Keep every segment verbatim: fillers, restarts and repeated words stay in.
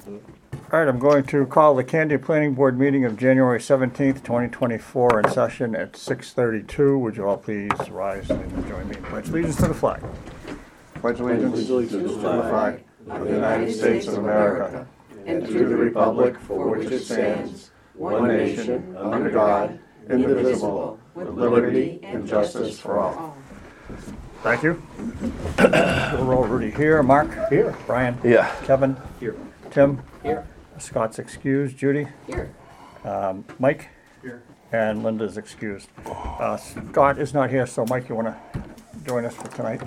All right, I'm going to call the Candia Planning Board meeting of January seventeenth, twenty twenty-four in session at six thirty-two. Would you all please rise and join me in pledge allegiance to the flag? Pledge allegiance to the flag of the United States of America and to the republic for which it stands, one nation, under God, indivisible, with liberty and justice for all. Thank you. We're already here. Mark? Here. Brian? Yeah. Kevin? Here. Tim? Here. Scott's excused. Judy? Here. Um, Mike? Here. And Linda's excused. Uh, Scott is not here, so Mike, you want to join us for tonight?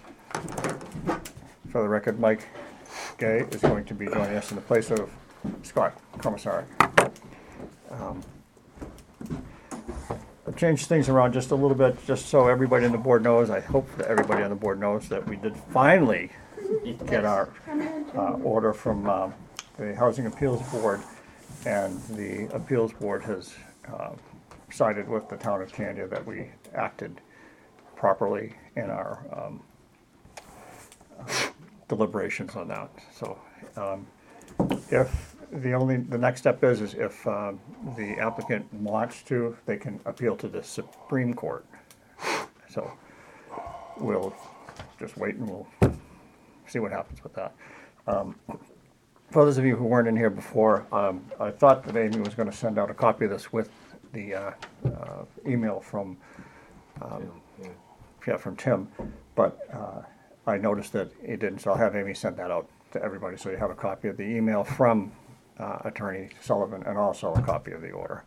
For the record, Mike Gay is going to be joining us in the place of Scott Commissary. Um, I've changed things around just a little bit, just so everybody on the board knows. I hope that everybody on the board knows that we did finally get our uh, order from um, the Housing Appeals Board, and the Appeals Board has uh, sided with the town of Candia that we acted properly in our um, uh, deliberations on that. So um, if the only, the next step is, is if um, the applicant wants to, they can appeal to the Supreme Court. So we'll just wait and we'll see what happens with that. Um, for those of you who weren't in here before, um, I thought that Amy was going to send out a copy of this with the uh, uh, email from um, yeah, from Tim, but uh, I noticed that it didn't, so I'll have Amy send that out to everybody so you have a copy of the email from uh, Attorney Sullivan and also a copy of the order.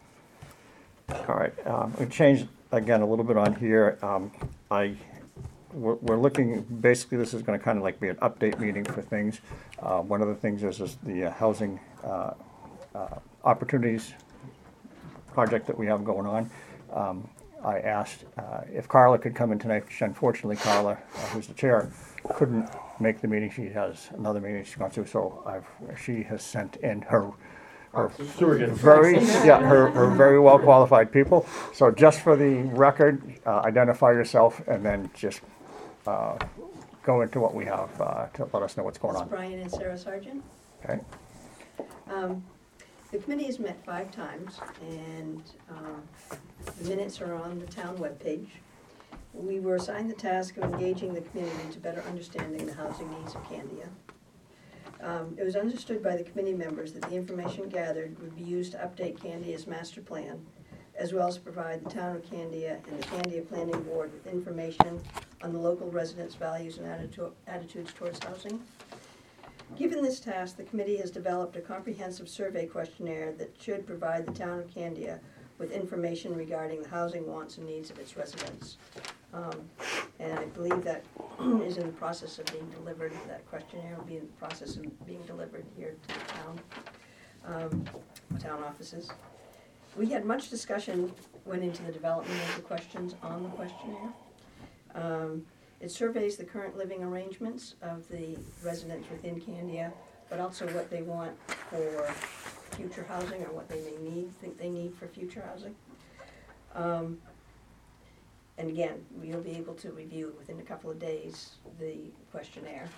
All right, um, we changed again a little bit on here. Um, I we're, we're looking, basically this is going to kind of like be an update meeting for things. Uh, one of the things is, is the uh, housing uh, uh, opportunities project that we have going on. Um, I asked uh, if Carla could come in tonight. Unfortunately, Carla, uh, who's the chair, couldn't make the meeting. She has another meeting she's going to, so I've, she has sent in her, her very, yeah, her, her very well qualified people. So just for the record, uh, identify yourself and then just uh, go into what we have uh, to let us know what's going It's on. Brian and Sarah Sargent. Okay. Um, The committee has met five times, and uh, the minutes are on the town webpage. We were assigned the task of engaging the community to better understanding the housing needs of Candia. Um, it was understood by the committee members that the information gathered would be used to update Candia's master plan, as well as provide the town of Candia and the Candia Planning Board with information on the local residents' values and attitude, attitudes towards housing. Given this task, the committee has developed a comprehensive survey questionnaire that should provide the town of Candia with information regarding the housing wants and needs of its residents. Um, and I believe that is in the process of being delivered. That questionnaire will be in the process of being delivered here to the town, um, town offices. We had much discussion went into the development of the questions on the questionnaire. Um, It surveys the current living arrangements of the residents within Candia, but also what they want for future housing or what they may need, think they need for future housing. Um, and again, we'll be able to review within a couple of days the questionnaire.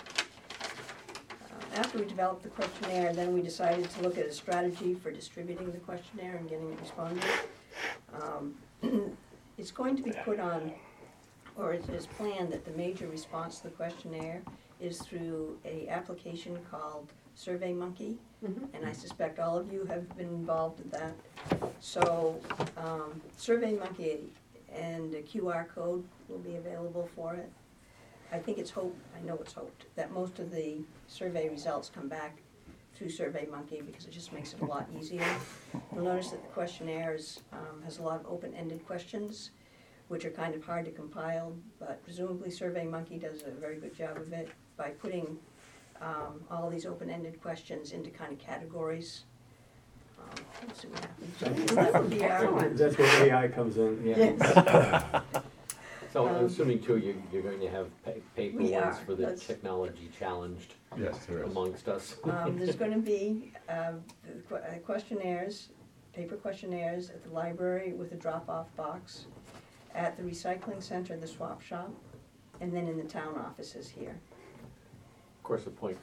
Uh, after we developed the questionnaire, then we decided to look at a strategy for distributing the questionnaire and getting it responded. Um, it's going to be put on, or it is planned that the major response to the questionnaire is through a application called SurveyMonkey, mm-hmm. and I suspect all of you have been involved in that. So um, SurveyMonkey and a Q R code will be available for it. I think it's hoped, I know it's hoped, that most of the survey results come back through SurveyMonkey because it just makes it a lot easier. You'll notice that the questionnaire is, um, has a lot of open-ended questions, which are kind of hard to compile, but presumably SurveyMonkey does a very good job of it by putting um, all these open-ended questions into kind of categories. Um, let's see what happens. That would be our, That's where A I comes in. yes. So I'm Um, assuming too, you, you're going to have pa- paper We ones are. for the That's- technology challenged Yes, there is. amongst us. Um, there's going to be um, the que- uh, questionnaires, paper questionnaires at the library with a drop-off box, at the recycling center, the swap shop, and then in the town offices here. Of course, a point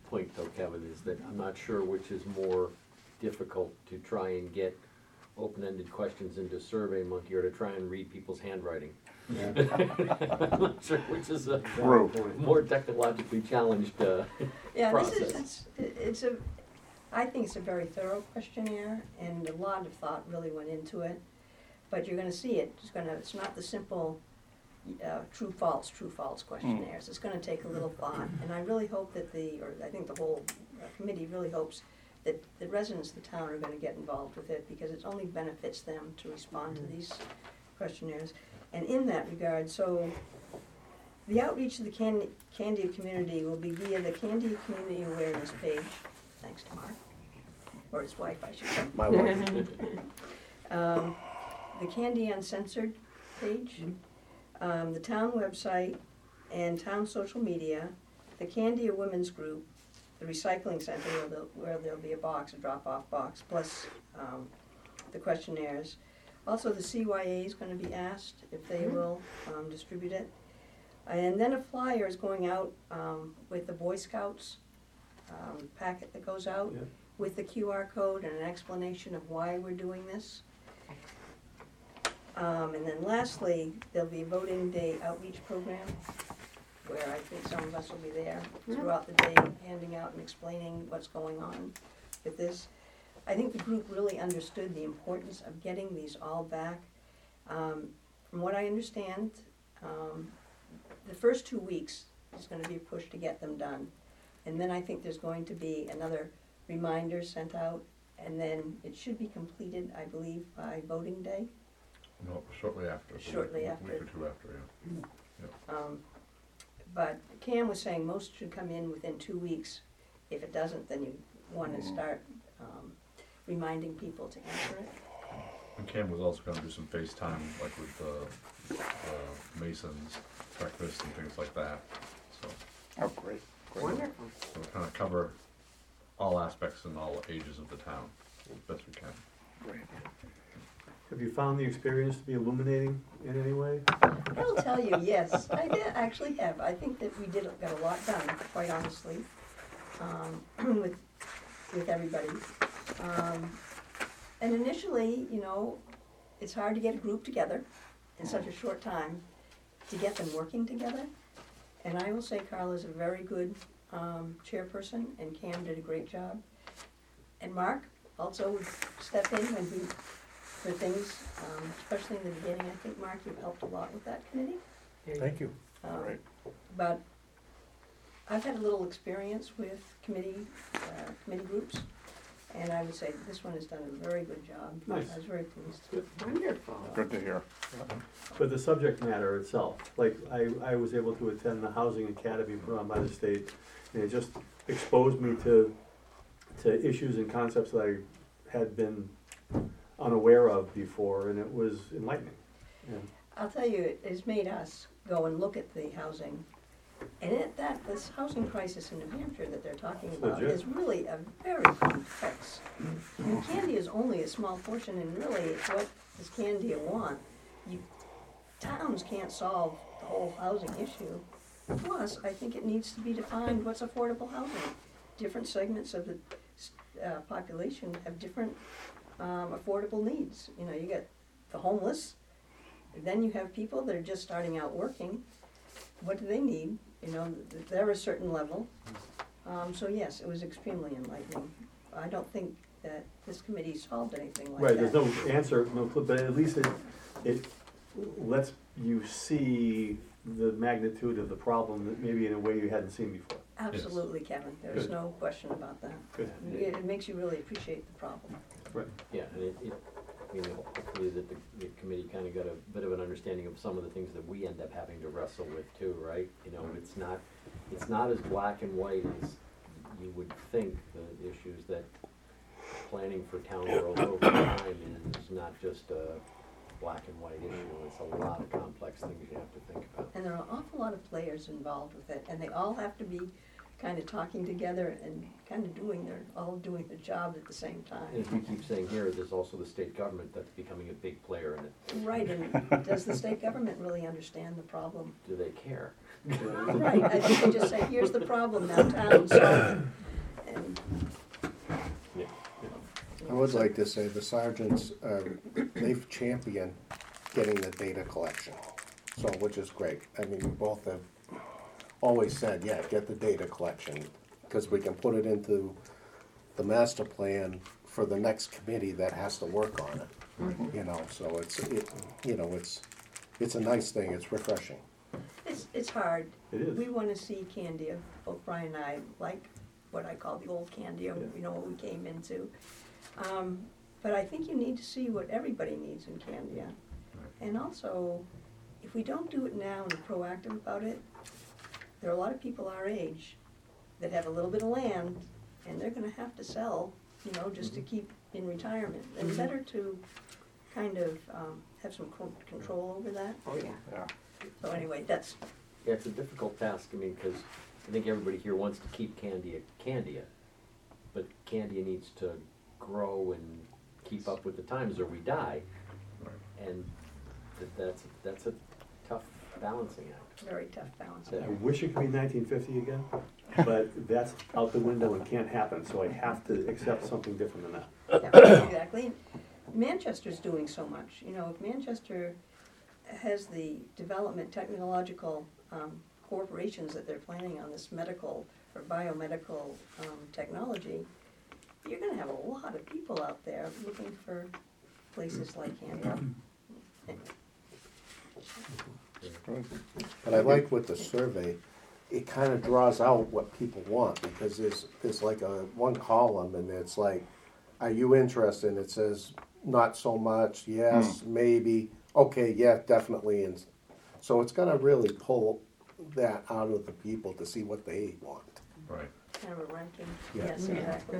point though, Kevin, is that I'm not sure which is more difficult to try and get open-ended questions into SurveyMonkey or to try and read people's handwriting. Yeah. I'm not sure which is a True. more technologically challenged, uh, Yeah, this process. is, it's, it's a, I think it's a very thorough questionnaire, and a lot of thought really went into it. But you're gonna see it, it's gonna, it's not the simple, uh, true, false, true, false questionnaires. It's gonna take a little thought, and I really hope that the, or I think the whole uh, committee really hopes that the residents of the town are gonna get involved with it, because it only benefits them to respond to these questionnaires. And in that regard, so, the outreach to the Candy, Candia community will be via the Candia Community Awareness page, thanks to Mark, or his wife, I should say. My wife. Um, the Candy Uncensored page, um, the town website, and town social media, the Candia Women's Group, the recycling center where there'll, where there'll be a box, a drop-off box, plus um, the questionnaires. Also, the C Y A is gonna be asked if they will um, distribute it. And then a flyer is going out um, with the Boy Scouts um, packet that goes out Yeah. with the Q R code and an explanation of why we're doing this. Um, and then lastly, there'll be a voting day outreach program where I think some of us will be there throughout the day, handing out and explaining what's going on with this. I think the group really understood the importance of getting these all back. Um, from what I understand, um, the first two weeks is gonna be a push to get them done. And then I think there's going to be another reminder sent out, and then it should be completed, I believe, by voting day. No, shortly after. so Shortly a after. Week or two after, yeah. Um, But Cam was saying most should come in within two weeks. If it doesn't, then you wanna start um, reminding people to answer it. And Cam was also gonna do some FaceTime, like with the, the Masons breakfast and things like that, so. Oh, great. Great. Wonderful. So kind of cover all aspects and all ages of the town, as best we can. Great. Have you found the experience to be illuminating in any way? I will tell you, yes, I did actually have. I think that we did, got a lot done, quite honestly, um, with, with everybody. Um, and initially, you know, it's hard to get a group together in such a short time, to get them working together. And I will say Carla's a very good um, chairperson, and Cam did a great job. And Mark also would step in when he, for things, um, especially in the beginning. I think, Mark, you've helped a lot with that committee. Thank you. Um, Great. But I've had a little experience with committee, uh, committee groups, and I would say this one has done a very good job. Nice. I was very pleased. Wonderful. Good to hear. But the subject matter itself, like I, I was able to attend the Housing Academy put on by the state, and it just exposed me to, to issues and concepts that I had been unaware of before, and it was enlightening. And I'll tell you, it has made us go and look at the housing. And it, that, this housing crisis in New Hampshire that they're talking It's about legit. is really a very complex. And Candia is only a small portion, and really, what does Candia want? You, towns can't solve the whole housing issue. Plus, I think it needs to be defined what's affordable housing. Different segments of the, uh, population have different, um, affordable needs. You know, you get the homeless, then you have people that are just starting out working. What do they need? You know, th- they're a certain level. Um, so yes, it was extremely enlightening. I don't think that this committee solved anything like that. right, there's no answer, no, clue, but at least it, it lets you see the magnitude of the problem that maybe in a way you hadn't seen before. Absolutely, Kevin, there's Good. no question about that. Good. It, it makes you really appreciate the problem. Right. Yeah, and it, it, you know, hopefully that the, the committee kind of got a bit of an understanding of some of the things that we end up having to wrestle with too, right? You know, it's not, it's not as black and white as you would think, the issues that planning for town growth over time is not just a black and white issue, it's a lot of complex things you have to think about. And there are an awful lot of players involved with it, and they all have to be kind of talking together and kind of doing their, all doing their job at the same And time. as we keep saying here, there's also the state government that's becoming a big player in it. Right, and does the state government really understand the problem? Do they care? Right, I think they just say, here's the problem, now town solve it. And, Yeah. I would like to say the sergeants, uh, they've championed getting the data collection, so, which is great. I mean, we both have always said, yeah, get the data collection, because we can put it into the master plan for the next committee that has to work on it. You know, so it's, it, you know, it's, it's a nice thing, it's refreshing. It's, it's hard. It is. We wanna see Candia, both Brian and I, like what I call the old Candia, Yeah. you know, what we came into. Um, but I think you need to see what everybody needs in Candia. And also, if we don't do it now and are proactive about it, there are a lot of people our age that have a little bit of land, and they're gonna have to sell, you know, just to keep in retirement. And better to kind of, um, have some co- control over that. Oh, yeah. Yeah. So anyway, that's, Yeah, it's a difficult task, I mean, because I think everybody here wants to keep Candia, Candia, but Candia needs to grow and keep up with the times or we die, Right. and that, that's, that's a tough balancing act. very tough balance. I wish it could be nineteen fifty again, but that's out the window and can't happen, so I have to accept something different than that. Yeah, exactly. Manchester's doing so much, you know, if Manchester has the development, technological, um, corporations that they're planning on this medical or biomedical, um, technology, you're gonna have a lot of people out there looking for places like Canada. But I like with the survey, it kind of draws out what people want, because there's, there's like a, one column, and it's like, are you interested? And it says, not so much, yes, maybe, okay, yeah, definitely, and so it's gonna really pull that out of the people to see what they want. Right. Kind of a ranking, Yeah. yes, exactly.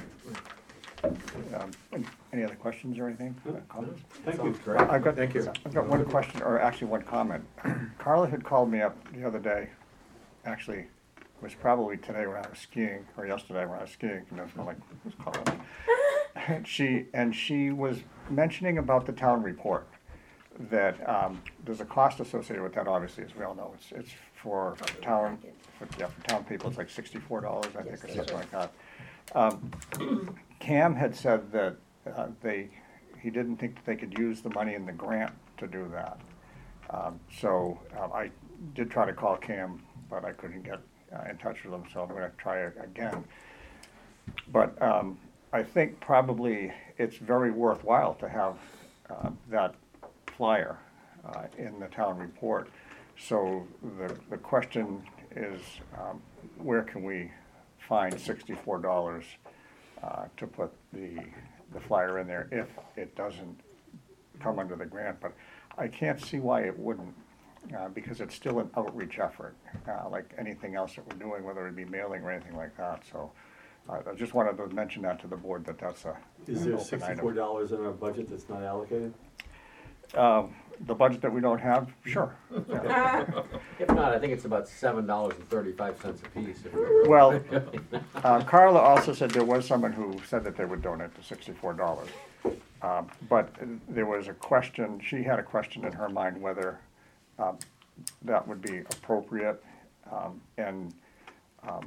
Um, any- Any other questions or anything? Uh, comments? Thank you. Sounds great. I've got, Thank you. I've got one question, or actually one comment. Carla had called me up the other day, actually, it was probably today when I was skiing, or yesterday when I was skiing, and I was like, who's calling me? And she, and she was mentioning about the town report, that, um, there's a cost associated with that, obviously, as we all know, it's, it's for town, for, yeah, for town people, it's like sixty-four dollars, I think, or Yes. something like that. Um, Cam had said that, uh, they, he didn't think that they could use the money in the grant to do that. Um, so, um, I did try to call Cam, but I couldn't get, uh, in touch with him, so I'm gonna try it again. But, um, I think probably it's very worthwhile to have, uh, that flyer, uh, in the town report. So the, the question is, um, where can we find sixty-four dollars, uh, to put the, the flyer in there if it doesn't come under the grant? But I can't see why it wouldn't, uh, because it's still an outreach effort, uh, like anything else that we're doing, whether it be mailing or anything like that, so. Uh, I just wanted to mention that to the board, that that's a. Is an there open item. sixty-four dollars in our budget that's not allocated? Um, the budget that we don't have, sure. Yeah. If not, I think it's about seven dollars and thirty-five cents a piece. if we're- Well, uh, Carla also said there was someone who said that they would donate the sixty-four dollars. Um, but there was a question, she had a question in her mind whether, um, that would be appropriate. Um, and, um,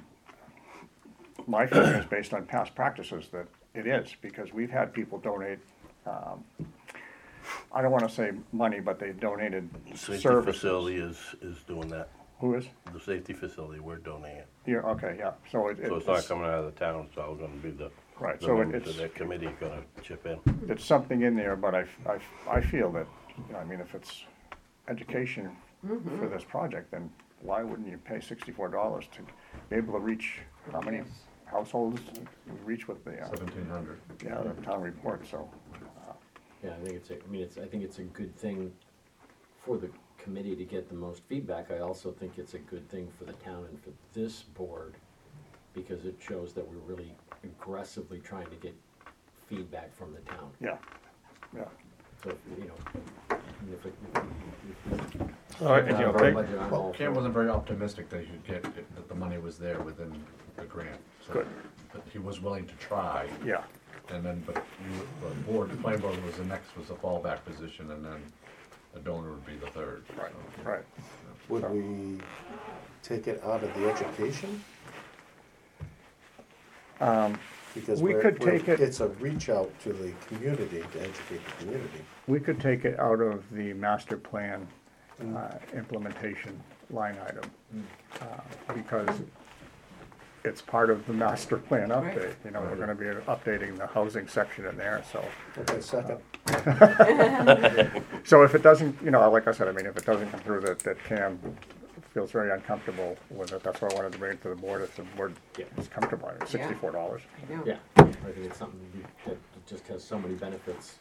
my feeling is based on past practices that it is, because we've had people donate, um, I don't wanna say money, but they donated The safety services. facility is, is doing that. Who is? The safety facility, we're donating it. Yeah, okay, yeah, so it, So it's not coming out of the town, it's all gonna be the, right, the so it- members it's. of that committee gonna chip in. It's something in there, but I, I, I feel that, you know, I mean, if it's education for this project, then why wouldn't you pay sixty-four dollars to be able to reach, how many households we reach with the, uh, Seventeen hundred. yeah, the town report, so. uh, Yeah, I think it's, a I mean, it's, I think it's a good thing for the committee to get the most feedback. I also think it's a good thing for the town and for this board, because it shows that we're really aggressively trying to get feedback from the town. Yeah, yeah, So, you know, And if it- if- if- All right, is he if- okay? budget, I'm all Cam for it. wasn't very optimistic that he could get, it- that the money was there within the grant. so- Good. But he was willing to try, Yeah, and then, but you, the board, the planning board was the next, was a fallback position, and then the donor would be the third. right, so. right. Would we take it out of the education? Um, Because We we're- could we're- take it- It's a reach out to the community, to educate the community. We could take it out of the master plan uh, implementation line item, uh, because it's part of the master plan update. You know, we're gonna be updating the housing section in there, so. Okay, second. So if it doesn't, you know, like I said, I mean, if it doesn't come through that, that Cam feels very uncomfortable with it, that's why I wanted to bring it to the board, if the board Yeah. is comfortable, it's sixty-four dollars. I know. Yeah, I think it's something that just has so many benefits.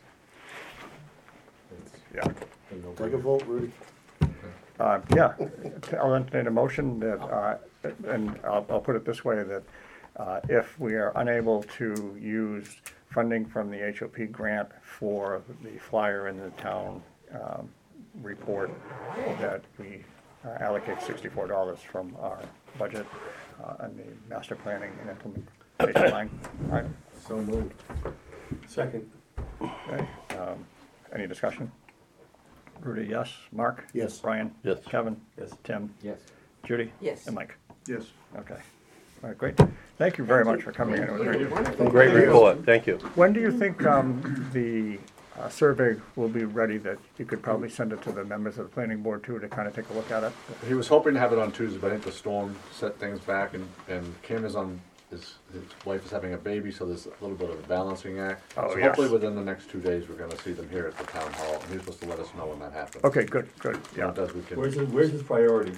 It's Yeah. a no-brainer. Take a vote, Rudy. Uh, yeah, I'll entertain a motion that, uh, and I'll, I'll put it this way, that, uh, if we are unable to use funding from the H O P grant for the flyer in the town, um, report, that we uh, allocate sixty-four dollars from our budget, uh, and the master planning and implementation line. All right, So moved. Second, okay, um, any discussion? Rudy, yes, Mark? Yes. Brian? Yes. Kevin? yes. Tim? Yes. Judy? Yes. And Mike? Yes. Okay. All right, great. Thank you very much for coming in. It was great. Wonderful. Great report, thank you. When do you think um, the uh, survey will be ready, that you could probably send it to the members of the planning board too, to kind of take a look at it? He was hoping to have it on Tuesday, but I think the storm set things back, and, and Cam is on, his, his wife is having a baby, so there's a little bit of a balancing act. Oh, So yes. hopefully within the next two days, we're gonna see them here at the town hall, and he's supposed to let us know when that happens. Okay, good, good, When yeah. it does, we can. Where's his, where's his priorities?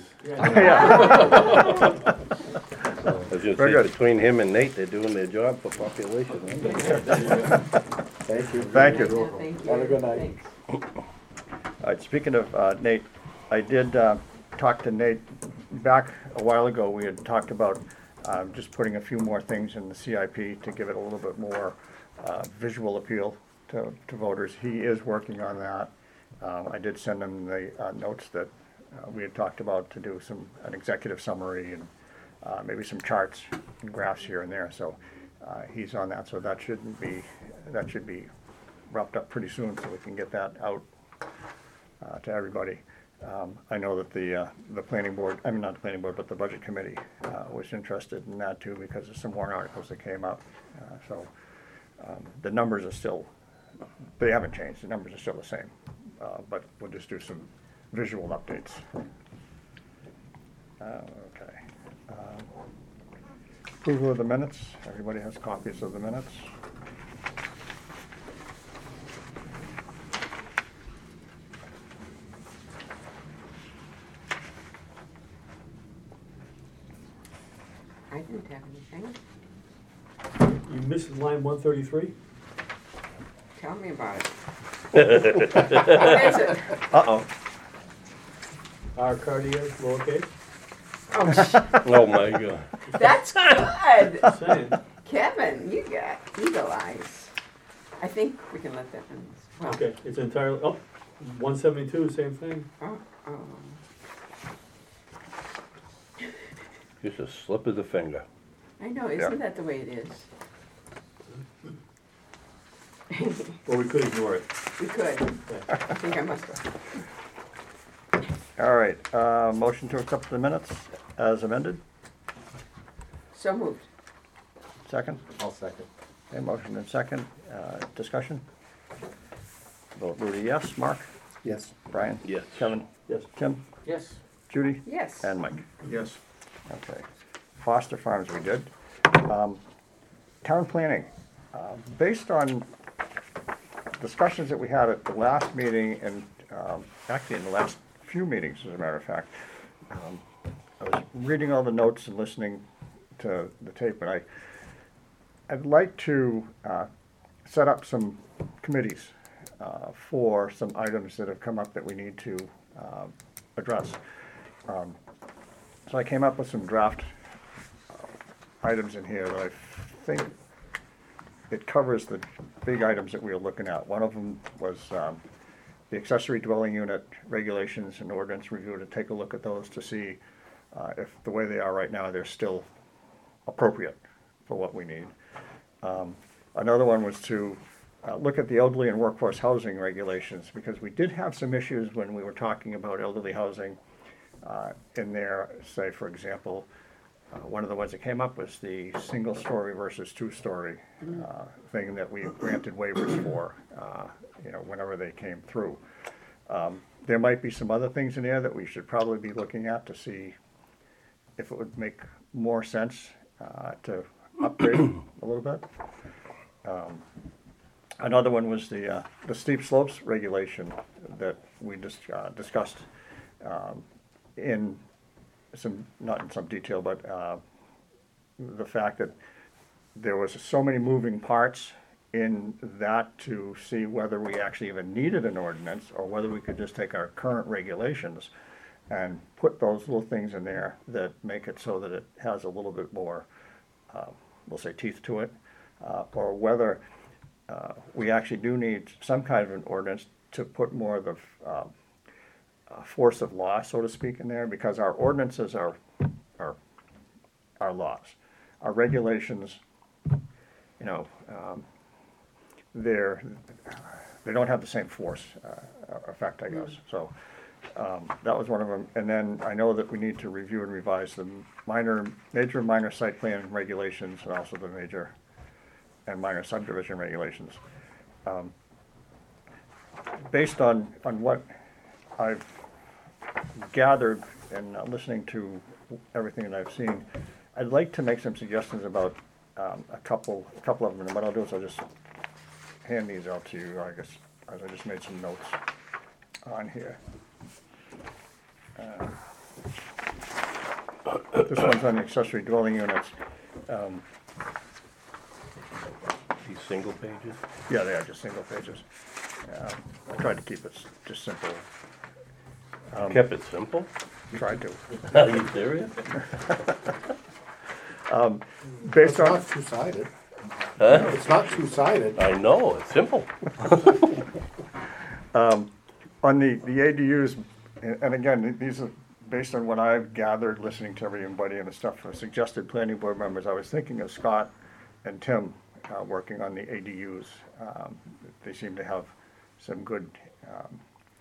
Yeah, I was gonna Very say, good. between him and Nate, they're doing their job for population. Thank you. thank you. Yeah, thank you. Have a good night. Thanks. All right, speaking of uh, Nate, I did uh, talk to Nate back a while ago. We had talked about um, just putting a few more things in the C I P to give it a little bit more uh, visual appeal to, to voters. He is working on that. Um, I did send him the uh, notes that uh, we had talked about, to do some, an executive summary and uh, maybe some charts and graphs here and there. So uh, he's on that, so that shouldn't be, that should be wrapped up pretty soon, so we can get that out uh, to everybody. Um, I know that the, uh, the planning board, I mean, not the planning board, but the budget committee uh, was interested in that too, because of some warrant articles that came up. Uh, So um, the numbers are still, they haven't changed, the numbers are still the same, uh, but we'll just do some visual updates. Uh, Okay. Um, Approval of the minutes, everybody has copies of the minutes. I didn't have anything. You missed line one thirty-three? Tell me about it. What is it? Uh-oh. Our Cartier lowercase? Oh, sh- Oh, my God. that's good. Saying. Kevin, you got eagle eyes. I think we can let that in. Well, Okay, it's entirely, oh, one seventy-two, same thing. oh, oh. Just a slip of the finger. I know, isn't that the way it is? Or we could ignore it. We could. Okay. I think I must have. All right, uh, motion to accept the minutes as amended, So moved. second. I'll second. Okay, motion and second, uh, discussion. Vote Rudy, yes. Mark? Yes. Brian? Yes. Kevin? Yes. Tim? Yes. Judy? Yes. And Mike? Yes. Okay. Foster Farms we did. Um, Town planning, uh, based on discussions that we had at the last meeting, and um, actually in the last few meetings, as a matter of fact, um, I was reading all the notes and listening to the tape, and I, I'd like to uh, set up some committees uh, for some items that have come up that we need to uh, address. Um, So I came up with some draft uh, items in here that I think it covers the big items that we were looking at. One of them was um, the accessory dwelling unit regulations and ordinance review, to take a look at those to see uh, if the way they are right now, they're still appropriate for what we need. Um, Another one was to uh, look at the elderly and workforce housing regulations, because we did have some issues when we were talking about elderly housing uh, in there. Say, for example, uh, one of the ones that came up was the single-story versus two-story uh, thing that we granted waivers for, uh, you know, whenever they came through. Um, There might be some other things in there that we should probably be looking at to see if it would make more sense uh, to upgrade a little bit. Um, Another one was the, uh, the steep slopes regulation that we just uh, discussed um, in some, not in some detail, but uh, the fact that there was so many moving parts in that to see whether we actually even needed an ordinance, or whether we could just take our current regulations and put those little things in there that make it so that it has a little bit more, uh, we'll say, teeth to it, uh, or whether uh, we actually do need some kind of an ordinance to put more of the um, uh, force of law, so to speak, in there, because our ordinances are, are, are laws. Our regulations, you know, um, they're, they don't have the same force uh, effect, I guess. So um, that was one of them. And then I know that we need to review and revise the minor, major and minor site plan regulations, and also the major and minor subdivision regulations. Um, based on, on what I've gathered and uh, listening to everything that I've seen, I'd like to make some suggestions about um, a couple, a couple of them. And what I'll do is I'll just hand these out to you, I guess, as I just made some notes on here. Uh, This one's on the accessory dwelling units. Um, These single pages? Yeah, they are just single pages. Um, I tried to keep it s- just simple. Um, Kept it simple? Tried to. Are you serious? Based It's on, not two-sided. Huh? It's not two-sided. I know, it's simple. on the, the A D Us, and and again, these are based on what I've gathered, listening to everybody and the stuff for suggested planning board members. I was thinking of Scott and Tim uh, working on the A D Us. Um, They seem to have some good, um,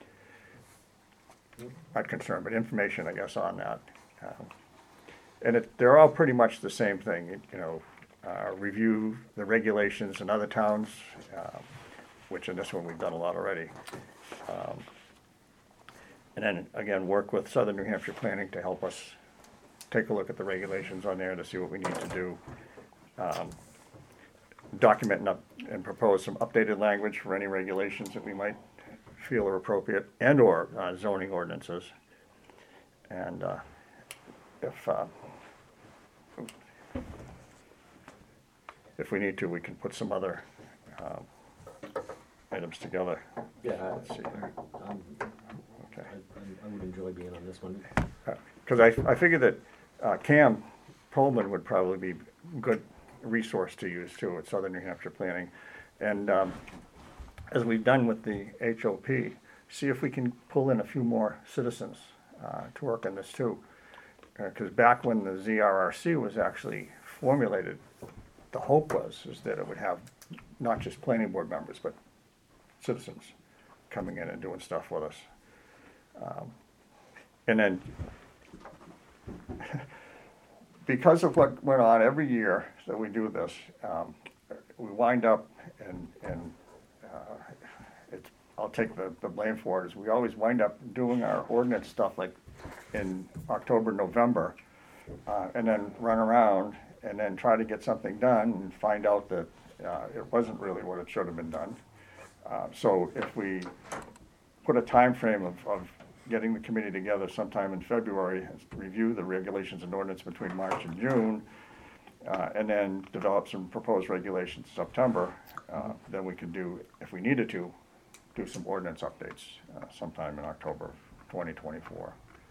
not concern, but information, I guess, on that. Um, And it, they're all pretty much the same thing, you know, uh, review the regulations in other towns, uh, which in this one we've done a lot already. Um, And then, again, work with Southern New Hampshire Planning to help us take a look at the regulations on there to see what we need to do. Um, Document and, up, and propose some updated language for any regulations that we might feel are appropriate, and/or uh, zoning ordinances. And uh, if, uh, if we need to, we can put some other um, items together. Yeah, Let's see here. um, Okay. I, I would enjoy being on this one. Because I, I figured that uh, Cam Pullman would probably be a good resource to use too at Southern New Hampshire Planning. And um, as we've done with the H O P, see if we can pull in a few more citizens uh, to work on this too. Because back when the Z R R C was actually formulated, the hope was is that it would have not just planning board members, but citizens coming in and doing stuff with us. Um, and then, because of what went on every year that we do this, um, we wind up, and, and uh, it's, I'll take the, the blame for it, is we always wind up doing our ordinance stuff like in October, November, uh, and then run around and then try to get something done and find out that uh, it wasn't really what it should have been done. Uh, so if we put a time frame of, of getting the committee together sometime in February, review the regulations and ordinance between March and June, uh, and then develop some proposed regulations in September, uh, then we could do, if we needed to, do some ordinance updates uh, sometime in October twenty twenty-four.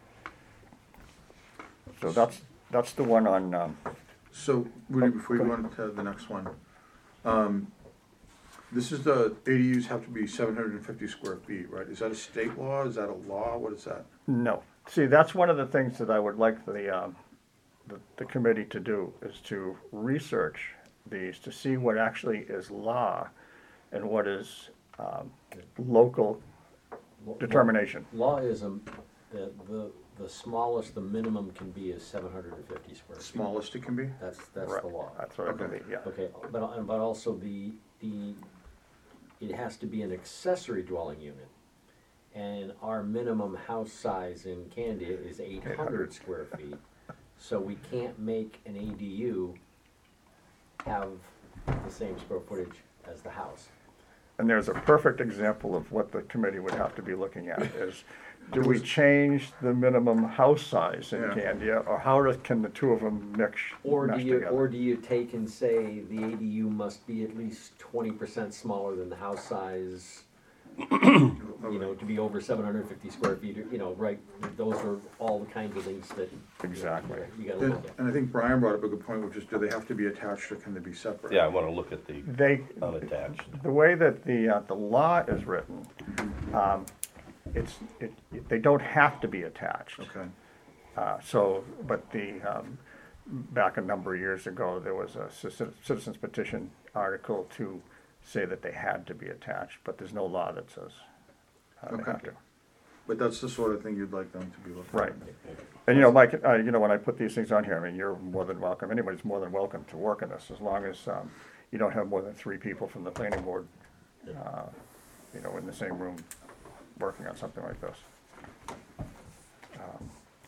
So that's, that's the one on, um, So, Woody, before you go on to the next one, um, This is the A D Us have to be seven hundred and fifty square feet, right? Is that a state law? Is that a law? What is that? No. See, that's one of the things that I would like the, um, the, the committee to do, is to research these, to see what actually is law and what is, um, local Law- determination. Law is, um, the, the, the smallest, the minimum can be is seven hundred and fifty square feet. Smallest it can be? That's, that's Right. the law. That's what I Okay. believe, yeah. Okay, but, uh, but also the, the, it has to be an accessory dwelling unit. And our minimum house size in Candia is eight hundred square feet. So we can't make an A D U have the same square footage as the house. And there's a perfect example of what the committee would have to be looking at is, do we change the minimum house size in Yeah. Candia, or how do- can the two of them mix, Or do mesh you, or together? do you take and say the A D U must be at least twenty percent smaller than the house size? You know, to be over seven hundred and fifty square feet, or, you know, right, those are all the kinds of things that. Exactly. You gotta And, look at. and I think Brian brought up a good point, which is, do they have to be attached or can they be separate? Yeah, I wanna look at the They, unattached. the way that the, uh, the law is written, um, it's, it, it- they don't have to be attached. Okay, Uh, so, but the, um, back a number of years ago, there was a ci- citizens petition article to say that they had to be attached, but there's no law that says uh, they Okay. have to. but that's the sort of thing you'd like them to be looking at. Right. And, you know, Mike, uh, you know, when I put these things on here, I mean, you're more than welcome, anybody's more than welcome to work on this, as long as, um, you don't have more than three people from the planning board, uh, you know, in the same room, working on something like this. Um,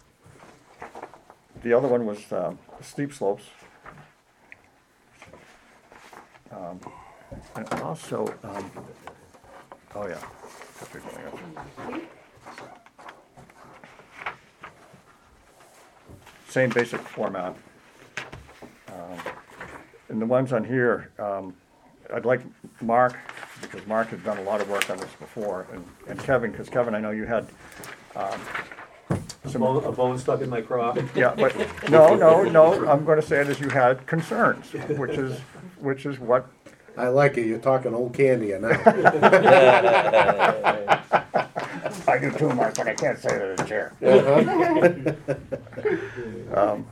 The other one was, um, steep slopes. Um, and also, um, oh yeah. Same basic format. Um, And the ones on here, um, I'd like Mark, because Mark has done a lot of work on this before, and, and Kevin, because Kevin, I know you had, um, A some, bone, a bone stuck in my craw. yeah, but, no, no, no, I'm gonna say it as you had concerns, which is, which is what, I like it, you're talking old Candia now. I do too, Mark, but I can't say it as a chair. Um,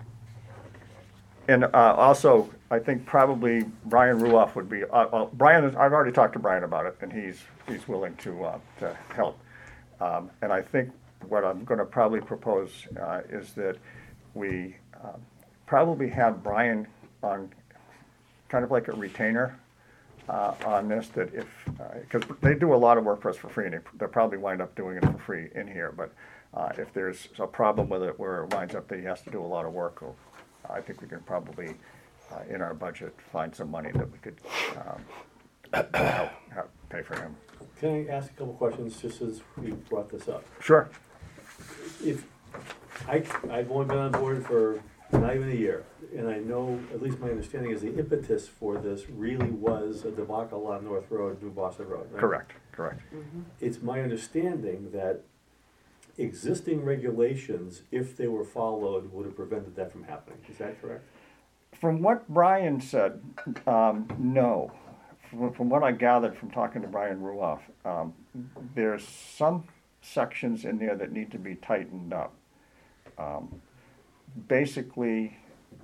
And uh, also, I think probably Brian Ruoff would be, uh, uh, Brian, is- I've already talked to Brian about it, and he's, he's willing to, uh, to help. Um, And I think what I'm gonna probably propose uh, is that we um, probably have Brian on, kind of like a retainer uh, on this, that if, because they do a lot of work for us for free, and they- they'll probably wind up doing it for free in here, but uh, if there's a problem with it where it winds up that he has to do a lot of work, or I think we can probably, uh, in our budget, find some money that we could um, help, help pay for him. Can I ask a couple questions, just as we brought this up? Sure. If, I, I've only been on board for not even a year, and I know, at least my understanding is the impetus for this really was a debacle on North Road, New Boston Road, right? Correct, correct. It's my understanding that existing regulations, if they were followed, would have prevented that from happening. Is that correct? From what Brian said, um, no. From, from what I gathered from talking to Brian Ruoff, um, there's some sections in there that need to be tightened up. Um, basically,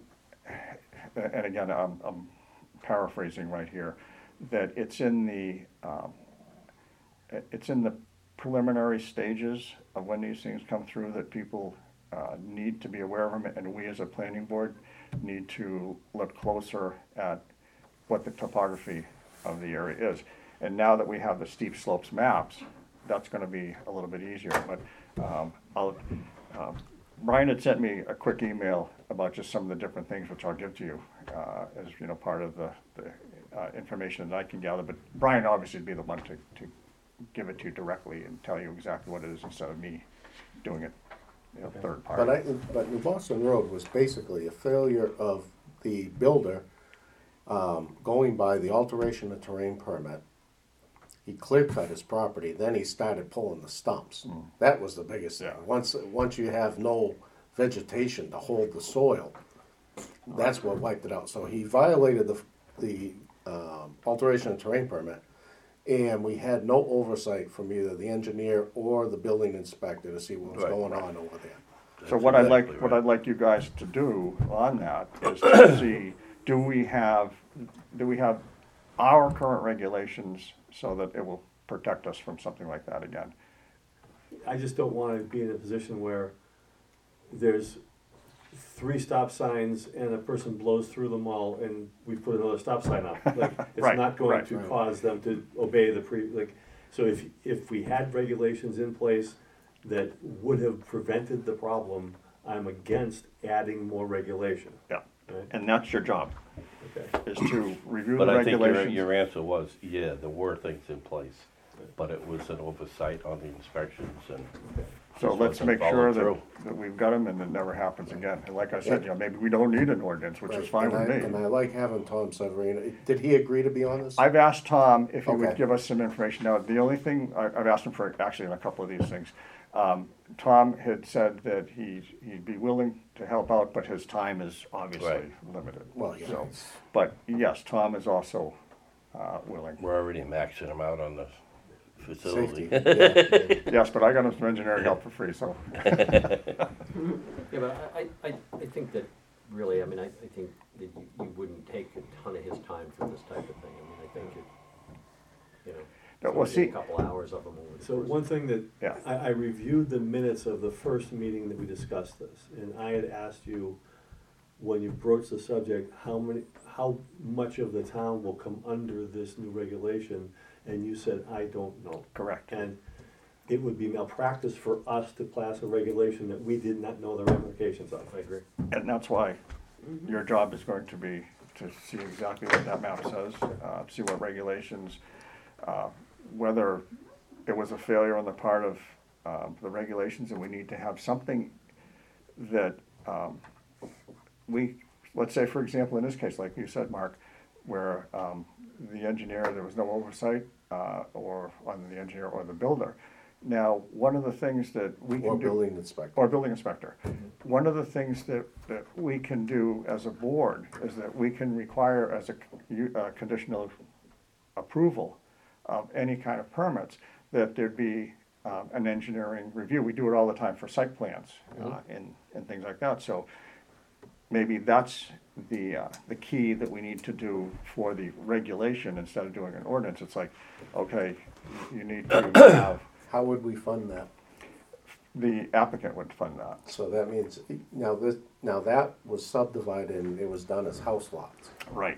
and again, I'm, I'm paraphrasing right here, that it's in the, um, it's in the preliminary stages of when these things come through that people uh, need to be aware of them, and we as a planning board need to look closer at what the topography of the area is. And now that we have the steep slopes maps, that's gonna be a little bit easier, but um, I'll, um, Brian had sent me a quick email about just some of the different things, which I'll give to you uh, as, you know, part of the, the uh, information that I can gather, but Brian obviously would be the one to, to give it to you directly and tell you exactly what it is instead of me doing it, you know, third party. But I, but New Boston Road was basically a failure of the builder, um, going by the alteration of terrain permit. He clear cut his property, then he started pulling the stumps. That was the biggest thing. Yeah. Once, once you have no vegetation to hold the soil, that's what wiped it out. So he violated the, the, um, alteration of terrain permit. And we had no oversight from either the engineer or the building inspector to see what was Right. going on over there. So what I'd like, exactly what right. I'd like you guys to do on that is to see, do we have, do we have our current regulations so that it will protect us from something like that again? I just don't wanna be in a position where there's three stop signs and a person blows through them all and we put another stop sign up. Like, it's Right, not going right. to Right. cause them to obey the pre, like, so if, if we had regulations in place that would have prevented the problem, I'm against adding more regulation. Yeah, Right? and that's your job, Okay. is to review the But I think your, regulations. your answer was, yeah, there were things in place, but it was an oversight on the inspections and. So just let's wasn't make sure followed that, through. that we've got them and it never happens again. And like I said, you know, maybe we don't need an ordinance, which is Right, fine and with I- And me. I like having Tom Severino. Did he agree to be on this? I've asked Tom if he would Okay. give us some information. Now, the only thing, I, I've asked him for, actually, in a couple of these things. Um, Tom had said that he, he'd be willing to help out, but his time is obviously Right. limited. Well, yeah. So, but yes, Tom is also, uh, willing. We're already maxing them out on the facility. Safety, yeah. Yes, but I got him some engineering help for free, so. Yeah, but I, I, I, I think that really, I mean, I, I think that you, you wouldn't take a ton of his time for this type of thing. I mean, I think it, you know, Yeah, it's well, gonna be see- a couple hours of them over the So course of- one thing that, Yeah. I, I reviewed the minutes of the first meeting that we discussed this, and I had asked you, when you broached the subject, how many, how much of the town will come under this new regulation, and you said, I don't know. Correct. And it would be malpractice for us to pass a regulation that we did not know the ramifications of. I agree. And that's why your job is going to be to see exactly what that map says, uh, see what regulations, uh, whether it was a failure on the part of, um, the regulations and we need to have something that, um, we, let's say, for example, in this case, like you said, Mark, where, um, the engineer, there was no oversight, uh, or on the engineer or the builder. Now, one of the things that we Or can do. building inspector. Or building inspector. One of the things that, that we can do as a board is that we can require as a, you- a conditional approval of any kind of permits, that there'd be um, an engineering review. We do it all the time for site plans uh, and, and things like that. So maybe that's the, uh, the key that we need to do for the regulation instead of doing an ordinance. It's like, okay, you need to have, How would we fund that? the applicant would fund that. So that means, now this, now that was subdivided and it was done as house lots. Right.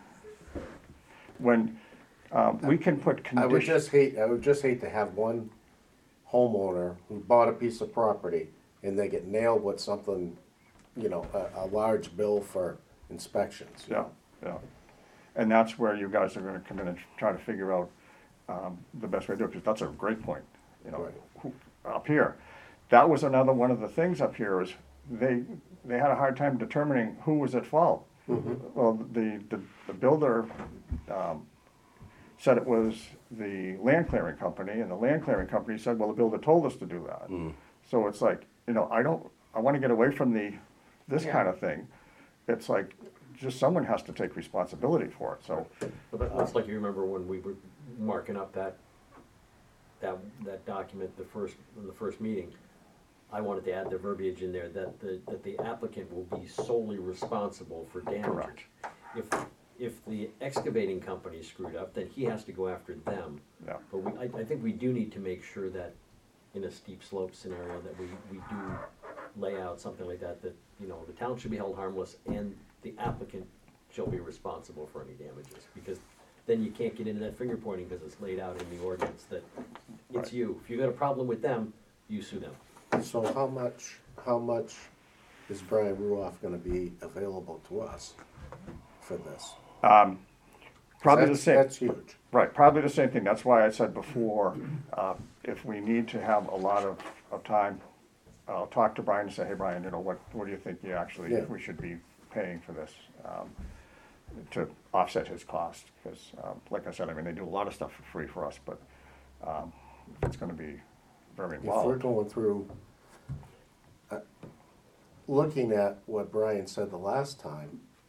When, um, we can put I would conditions, just hate, I would just hate to have one homeowner who bought a piece of property and they get nailed with something, you know, a, a large bill for inspections. yeah, yeah. And that's where you guys are gonna come in and try to figure out, um, the best way to do it, because that's a great point, you know. Right. who- Up here, that was another one of the things up here is they, they had a hard time determining who was at fault. Well, the, the, the builder, um, said it was the land clearing company, and the land clearing company said, well, the builder told us to do that. So it's like, you know, I don't, I wanna get away from the, this Yeah. kind of thing. It's like, just someone has to take responsibility for it, so, But that- that's like you remember when we were marking up that, that, that document, the first, in the first meeting. I wanted to add the verbiage in there that the, that the applicant will be solely responsible for damages. Correct. If, if the excavating company screwed up, then he has to go after them. yeah. But we, I, I think we do need to make sure that in a steep slope scenario, that we, we do lay out something like that, that, you know, the town should be held harmless and the applicant shall be responsible for any damages. Because then you can't get into that finger pointing because it's laid out in the ordinance that it's Right. you. If you got a problem with them, you sue them. So how much, how much is Brian Ruoff gonna be available to us for this? Um, probably the That's- same. That's huge. Right, probably the same thing. That's why I said before, uh, if we need to have a lot of, of time, I'll talk to Brian and say, hey, Brian, you know, what, what do you think you actually, Yeah. we should be paying for this? Um, to offset his cost, because, um, like I said, I mean, they do a lot of stuff for free for us, but, um, it's gonna be very If we're involved. going through, uh, looking at what Brian said the last time,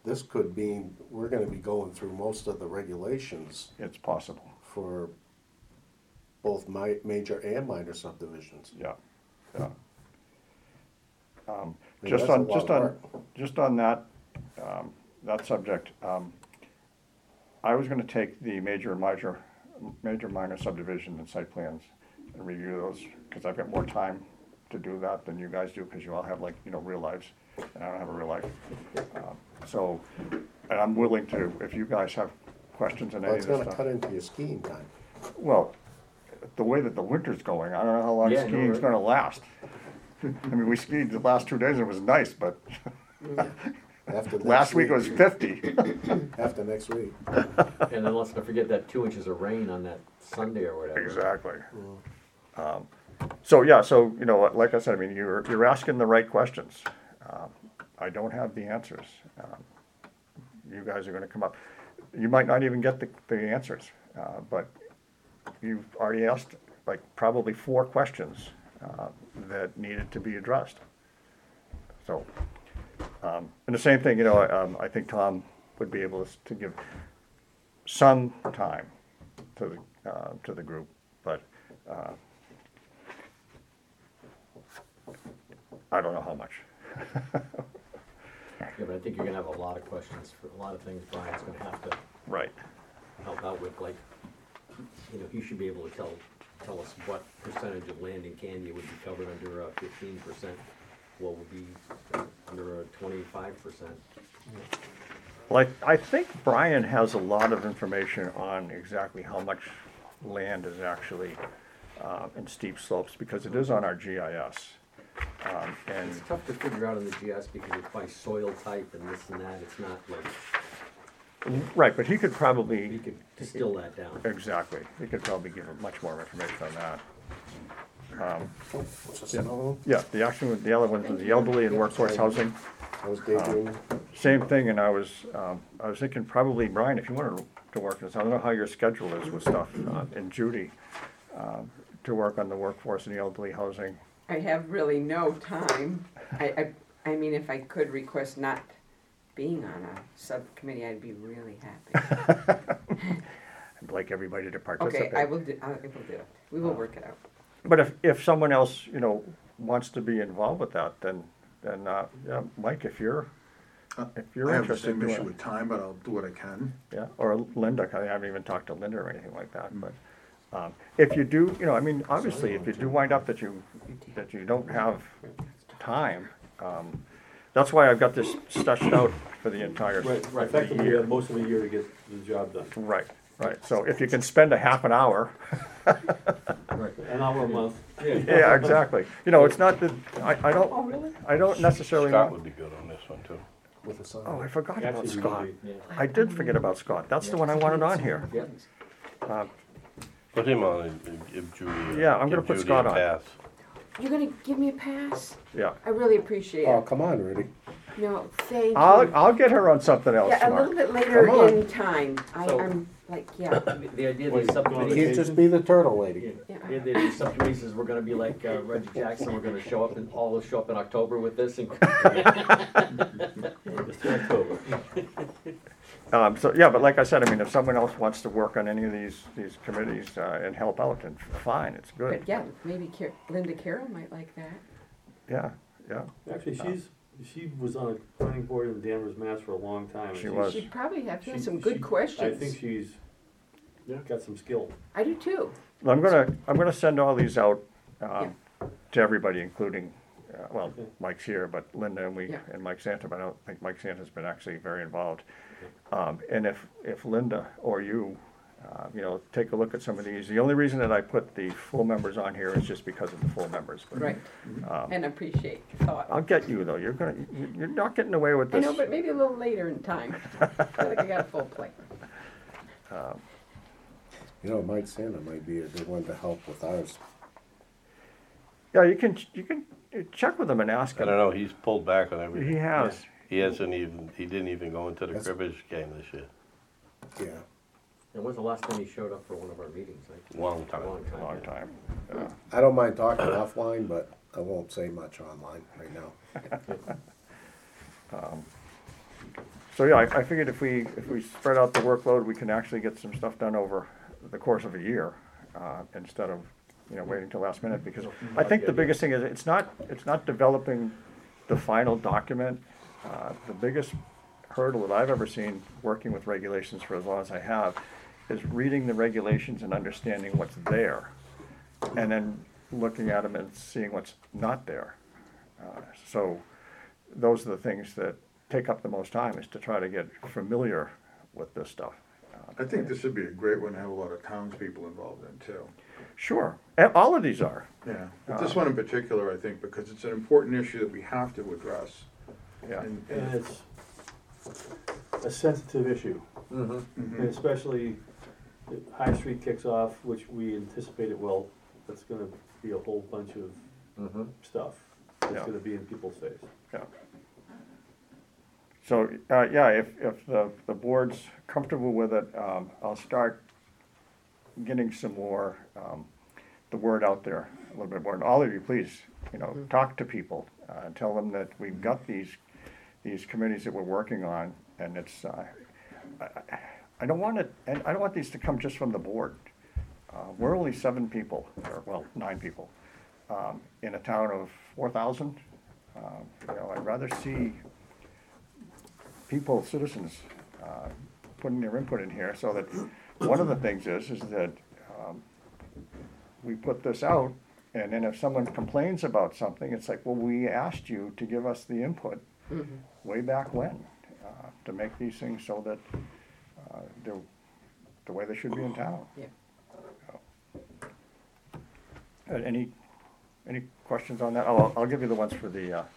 this could mean we're gonna be going through most of the regulations It's possible, for both mi- major and minor subdivisions. yeah, yeah. Um, I mean, Just that's a on, lot just of on, work. just on that, um, that subject, um, I was gonna take the major and minor, major minor subdivision and site plans and review those, cause I've got more time to do that than you guys do, cause you all have like, you know, real lives, and I don't have a real life. Um, So, and I'm willing to, if you guys have questions on Well, any it's of this gonna stuff. cut into your skiing time. Well, the way that the winter's going, I don't know how long Yeah, no, skiing's right. gonna last. I mean, we skied the last two days, and it was nice, but After next last week it was fifty. After next week. And then let's not forget that two inches of rain on that Sunday or whatever. Exactly. Um, So, yeah, so, you know, like I said, I mean, you're, you're asking the right questions. Um, I don't have the answers. Um, You guys are gonna come up, you might not even get the, the answers, uh, but you've already asked like probably four questions, uh, that needed to be addressed. So, um, and the same thing, you know, um, I think Tom would be able to give some time to the, uh, to the group, but, uh, I don't know how much. Yeah, but I think you're gonna have a lot of questions for a lot of things Brian's gonna have to Right. help out with, like, you know, he should be able to tell, tell us what percentage of land in Candia would be covered under uh fifteen percent, what would be under a twenty-five percent. Well, I, I think Brian has a lot of information on exactly how much land is actually, uh, in steep slopes, because it is on our G I S. Um, and, It's tough to figure out in the G I S because it's by soil type and this and that, it's not like, right, but he could you probably, could distill that down. exactly, he could probably give much more information on that. Um, What's this, another one? Yeah, the action, the other one was the elderly and workforce housing, I was daydreaming. same thing, and I was, um, I was thinking probably, Brian, if you wanted to work this, I don't know how your schedule is with stuff, uh, and Judy, um, to work on the workforce and the elderly housing. I have really no time. I, I, I mean, if I could request not being on a subcommittee, I'd be really happy. I'd like everybody to participate. Okay, I will do, I will do it. We will work it out. But if, if someone else, you know, wants to be involved with that, then, then, uh, yeah, Mike, if you're, Uh, if you're I have the interested in same doing issue it. with time, but I'll do what I can. Yeah, or Linda, I haven't even talked to Linda or anything like that, Mm. but, um, if you do, you know, I mean, obviously, if you do wind up that you, that you don't have time, um, that's why I've got this stretched out for the entire, Right, for the effectively, you year. have most of a year to get the job done. Right, right, so if you can spend a half an hour, Right. An hour a month. yeah, exactly, you know, it's not that, I, I Oh, don't, really? I don't necessarily Scott want, would be good on this one too. With the sun. oh, I forgot about Actually, we Scott. really- Yeah. I did forget about Scott, that's the one I wanted on here. Yeah. Uh, Put him on and- and give Judy. a- Yeah, I'm gonna give put Judy Scott a on. pass. You're gonna give me a pass? Yeah, I really appreciate Oh, it. come on, Rudy. No, thank I'll, you. I'll get her on something else Yeah, a tomorrow. little bit later Come on. in time. I, So- I'm like, yeah, The the idea of Wait, these go on You subcommittees, can't just be the turtle lady. yeah, the idea of these subcommittees is we're gonna be like uh, Reggie Jackson, we're gonna show up and all show up in October with this and. Just in October. Um, so, yeah, but like I said, I mean, if someone else wants to work on any of these, these committees, uh, and help out, then fine, it's good. but yeah, maybe Car- Linda Carroll might like that. Yeah, yeah, Actually, she's, she was on a planning board in Danvers, Mass for a long time. She was. She'd probably have She- some she- good questions. I think she's got some skill. I do too. I'm gonna, I'm gonna send all these out, um, to everybody, including, uh, well, Okay. Mike's here, but Linda and we, Yeah. and Mike Santa, but I don't think Mike Santa's been actually very involved. Um, and if, if Linda or you, uh, you know, take a look at some of these, the only reason that I put the full members on here is just because of the full members. but, Right, um, and appreciate your thought. I'll get you though, you're gonna, you- you're not getting away with I this. know, but maybe a little later in time. I feel like I got a full plate. You know, Mike Santa might be a good one to help with ours. Yeah, you can, you can check with him and ask I him. don't know, he's pulled back on He everything. has. He hasn't even, he didn't even go into the That's- cribbage game this year. Yeah. And when's the last time he showed up for one of our meetings? Like, Long time. A long time. Long yeah. time. Yeah. I don't mind talking offline, but I won't say much online right now. so yeah, I, I figured if we, if we spread out the workload, we can actually get some stuff done over the course of a year, uh, instead of, you know, waiting till last minute, because I think the biggest thing is, it's not, it's not developing the final document. Uh, the biggest hurdle that I've ever seen working with regulations for as long as I have is reading the regulations and understanding what's there, and then looking at them and seeing what's not there. Uh, so those are the things that take up the most time, is to try to get familiar with this stuff. Uh, I think this would be a great one to have a lot of townspeople involved in too. Sure, and all of these are. Yeah, but this one in particular, I think, because it's an important issue that we have to address. Yeah. And, And and it's a sensitive issue, Mm-hmm. and Mhm. especially if High Street kicks off, which we anticipate it will. That's gonna be a whole bunch of Mm-hmm. stuff that's Yeah. gonna be in people's face. Yeah. So, uh, yeah, if, if the, the board's comfortable with it, um, I'll start getting some more, um, the word out there a little bit more. And all of you, please, you know, talk to people, uh, and tell them that we've got these, these committees that we're working on, and it's, uh, I, I- I don't want it, and I don't want these to come just from the board. Uh, we're only seven people, or, well, nine people, um, in a town of four thousand. Um, you know, I'd rather see people, citizens, uh, putting their input in here, so that, one of the things is, is that, um, we put this out, and then if someone complains about something, it's like, well, we asked you to give us the input way back when, uh, to make these things so that, uh, they're the way they should be in town. Yeah. Uh, Any, any questions on that? Oh, I'll, I'll give you the ones for the, uh,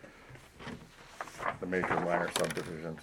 the major minor subdivisions.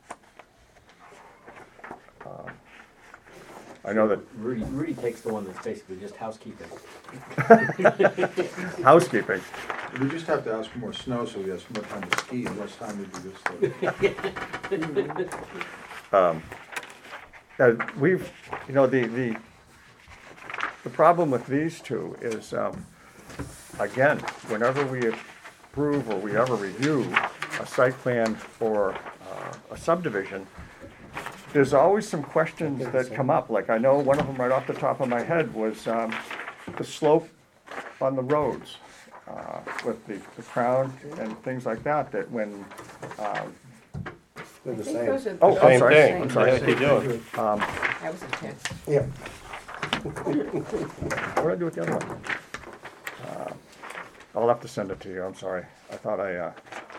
Um, I know that Rudy, Rudy takes the one that's basically just housekeeping. housekeeping, we just have to ask for more snow so we have more time to ski and less time to do this stuff. um, uh, we've, you know, the, the, the problem with these two is, um, again, whenever we approve or we ever review a site plan for uh, a subdivision, there's always some questions that come up. Like, I know one of them right off the top of my head was um, the slope on the roads uh, with the, the crown and things like that, that when, um, They're I the think same. those are. Oh, those I'm are sorry. the thing. I'm same. sorry. What you doing? um, That was intense. Yeah. what did I do with the other one? Uh, I'll have to send it to you, I'm sorry. I thought I, uh,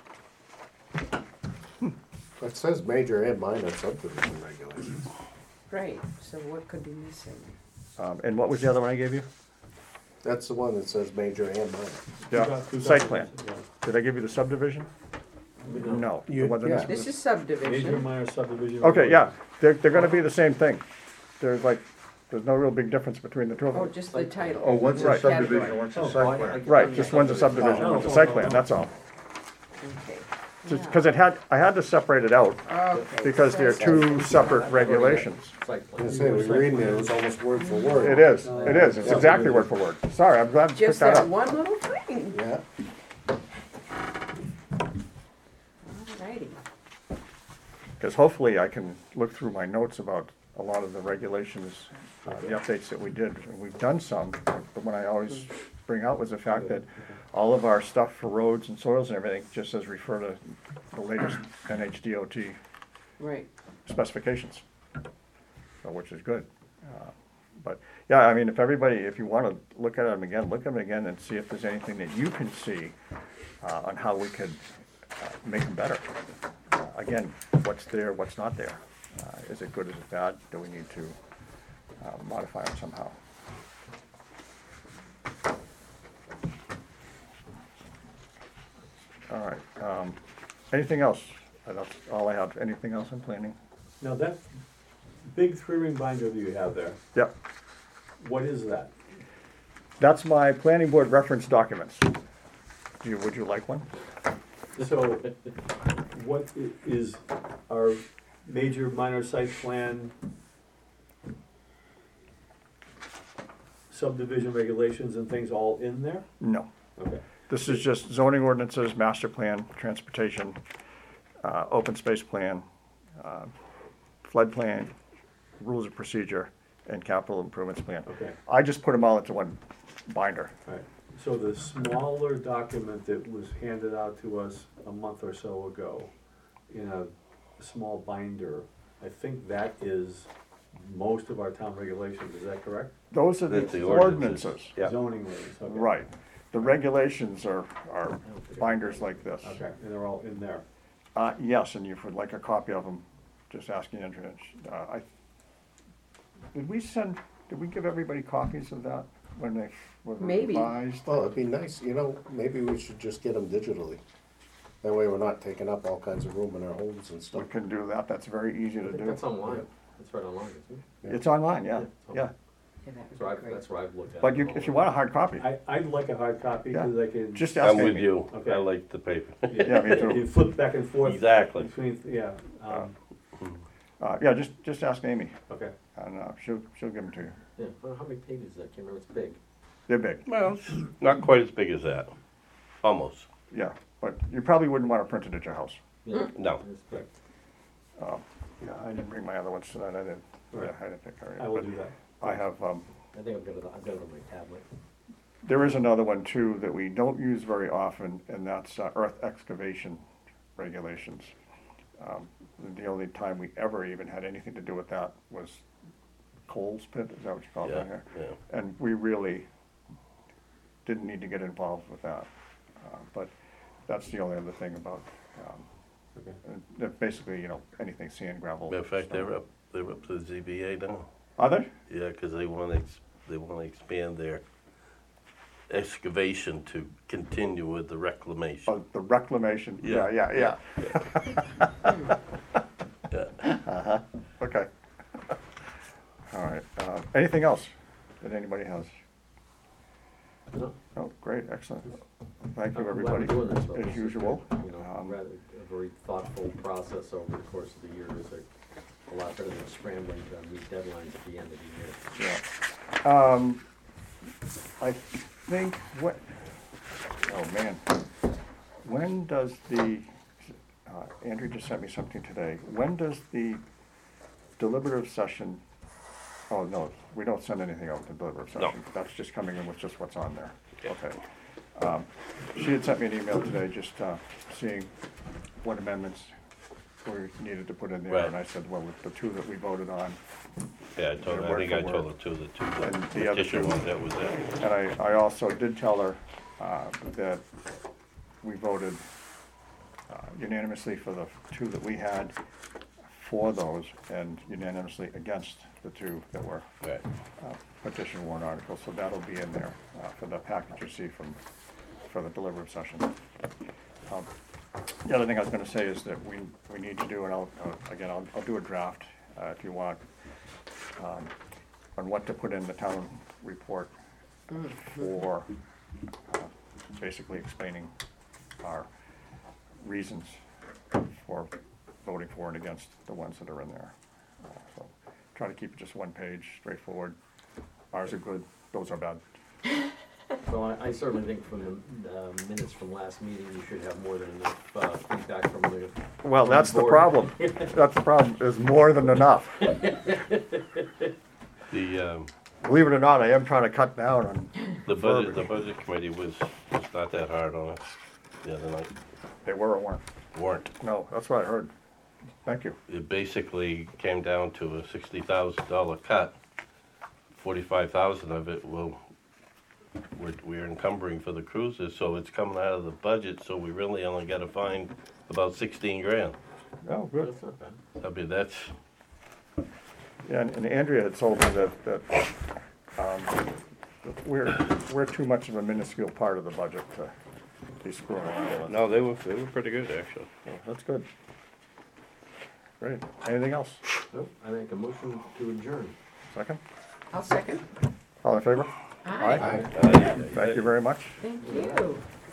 It says major and minor subdivision regulations. Right, so what could be missing? um, and what was the other one I gave you? That's the one that says major and minor. Yeah, Two site documents, plan. yeah. Did I give you the subdivision? No. it You- wasn't yeah. this one. This is Major subdivision. minor subdivision. Okay, yeah, they're, they're gonna be the same thing. There's like, there's no real big difference between the two of Oh, them. just the title. Oh, one's a Right. subdivision, Category. one's a Oh, site I- plan. I- Right, just one's a subdivision, Oh, one's a no, site no, plan, no. that's all. Okay. Just, Yeah. cause it had, I had to separate it out, Okay. because they're two separate regulations. Site I plan. was gonna say, we were reading it, it was almost word for word. It is, it is, it's exactly word for word. Sorry, I'm glad you picked Just that that up. one little thing. Yeah, Alrighty. Because hopefully I can look through my notes about a lot of the regulations, uh, the updates that we did. And we've done some, but what I always bring out was the fact that all of our stuff for roads and soils and everything just says refer to the latest N H D O T Right. specifications, so, which is good. Uh, But, yeah, I mean, if everybody, if you want to look at them again, look at them again and see if there's anything that you can see uh, on how we could uh, make them better. Uh, Again, what's there, what's not there? Uh, Is it good, is it bad? Do we need to uh, modify them somehow? All right, um, anything else? Uh, That's all I have. Anything else in planning? Now, that big three-ring binder that you have there, Yep. what is that? That's my planning board reference documents. Do you, would you like one? So, what i- is our major minor site plan subdivision regulations and things all in there? No. Okay. This is just zoning ordinances, master plan, transportation, uh, open space plan, uh, flood plan, rules of procedure, and capital improvements plan. Okay, I just put them all into one binder. all right. So the smaller document that was handed out to us a month or so ago in a small binder, I think that is most of our town regulations, is that correct? Those are That's the the ordinances. ordinances. Yeah. Zoning ordinance, okay. Right. The regulations are, are binders like this. Okay, and they're all in there. Uh, yes, and if you'd like a copy of them, just ask the entrance. Uh, I, did we send, did we give everybody copies of that when they were Maybe. revised? Well, it'd be nice, you know, maybe we should just get them digitally. That way we're not taking up all kinds of room in our homes and We stuff. can do that, that's very easy I to think do. that's online, that's right online, isn't it? It's online, yeah, Yeah. yeah. Yeah, that That's would where be I've, great. that's where I've looked at it. But you, if you want a hard copy, I, I'd like a hard copy, because I can. just ask I'm with Amy. you, Okay. I like the paper. Yeah, me too. You flip back and forth. Exactly. Between, yeah, um, Uh, yeah, just, just ask Amy, okay. and, uh, she'll, she'll give them to you. Yeah, I don't know how many pages is that, I can't remember, it's big. They're big, Well, it's not quite as big as that, almost, yeah, but you probably wouldn't want to print it at your house. Yeah, no. it's big. Um, Yeah, I didn't bring my other ones tonight, I didn't, yeah, Right. I didn't pick her. I will do that. I have, um, I think I've got it, I've got it on my tablet. there is another one too that we don't use very often, and that's uh, earth excavation regulations. Um, The only time we ever even had anything to do with that was Coles Pit, is that what you call it Yeah, down here? yeah. And we really didn't need to get involved with that. Uh, But that's the only other thing about, um, Okay. and that basically, you know, anything sand, gravel. Matter of fact, stone. they're up, they're up to the Z B A now. Are they? Yeah, because they want to, they want to expand their excavation to continue with the reclamation. Oh, the reclamation, yeah, Yeah. yeah, yeah. Yeah. Uh-huh, okay. All right, uh, anything else that anybody has? No? Oh, great, excellent. Thank you, I'm glad everybody, we're doing this, though. This as is, usual. You know, Um, rather, a very thoughtful process over the course of the year is a, a lot better than scrambling to meet deadlines at the end of the year. Yeah. Um, I think what, oh, man. When does the, uh, Andrew just sent me something today. When does the deliberative session, oh, no, we don't send anything out to deliberative No. session. That's just coming in with just what's on there. Okay. Um, She had sent me an email today just uh, seeing what amendments we needed to put in there. Right. And I said, well, with the two that we voted on, Yeah, I told, Yeah, I word think for I told her word. two, the two, And the the other petition two. one, that was it. and I, I also did tell her uh, that we voted uh, unanimously for the two that we had for those, and unanimously against the two that were Right. uh, petition warrant articles, so that'll be in there uh, for the package you see from, for the deliberative session. Um, The other thing I was gonna say is that we, we need to do, and I'll, uh, again, I'll, I'll do a draft, uh, if you want, um, on what to put in the town report for, uh, basically explaining our reasons for voting for and against the ones that are in there. Uh, So, try to keep it just one page, straightforward. Ours are good, those are bad. So I, I certainly think from the, uh, minutes from last meeting, you should have more than enough, uh, feedback from the. Well, that's the Board. problem. That's the problem, is more than enough. The, um, Believe it or not, I am trying to cut down on, the budget, the budget committee was, was not that hard on us the other night, they were or weren't. weren't. No, that's what I heard. Thank you. It basically came down to a sixty thousand dollar cut. Forty-five thousand of it will, we're, we're encumbering for the cruises, so it's coming out of the budget, so we really only gotta find about sixteen grand. Oh, good. That's not bad. I mean, that's, Yeah, and and Andrea had told me that, that, um, that we're, we're too much of a minuscule part of the budget to be screwing around with. no, they were, they were pretty good, actually. That's good. Great. Anything else? Nope, I make a motion to adjourn. Second? I'll second. All in favor? Aye. Thank you very much. Thank you.